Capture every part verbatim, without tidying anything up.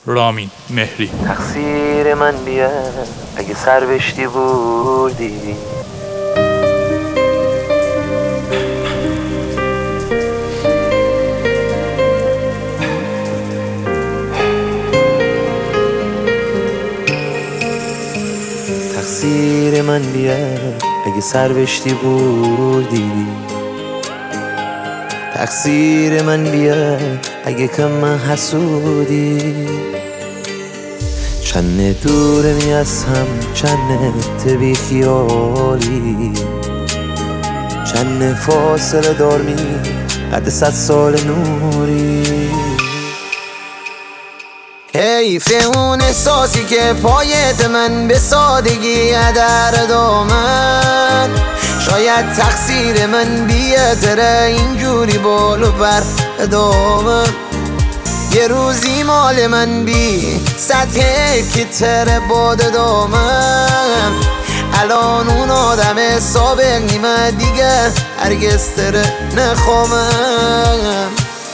رامین مهری. تقصیر من بیه اگه سر بشتی بردی، تقصیر من بیه اگه سر بشتی بردی، تقصیر من بیه اگه کم من حسودی. چند دوره می از هم، چند بی خیالی، چند فاصله دار می قد صد سال نوری. حیف اون احساسی که پایت من به سادگی در دامن، شاید تقصیر من بیادره اینجوری بالو بر دامن. یه روزی مال من بی سطح که تر باد دامن، الان اون آدم سابق نیمه دیگه هرگز تره نخوامم.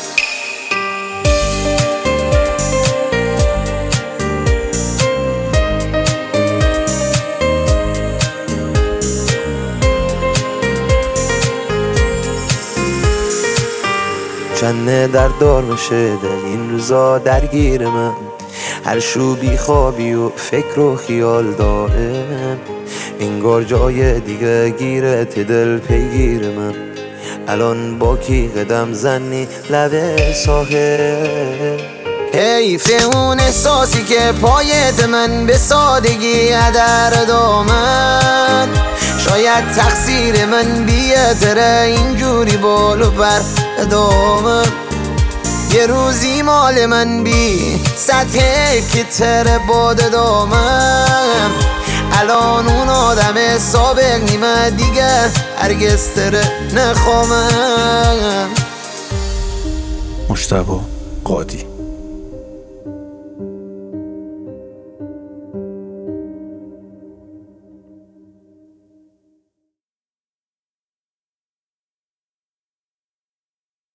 چند در دار میشه دل این روزا درگیر من، هر شو بی خوابی و فکر و خیال دارم. انگار جای دیگه گیرت دل پیگیر من، الان با کی قدم زنی لب ساحل. حیف اون احساسی که پایت من به سادگی در دامن، شاید تقصیر من بیادره اینجوری بالو بر دامن. یه روزی مال من بی سطح که تر باد دامن، الان اون آدم سابق نیمه دیگه هرگز تره نخوامم. مجتبی قادی.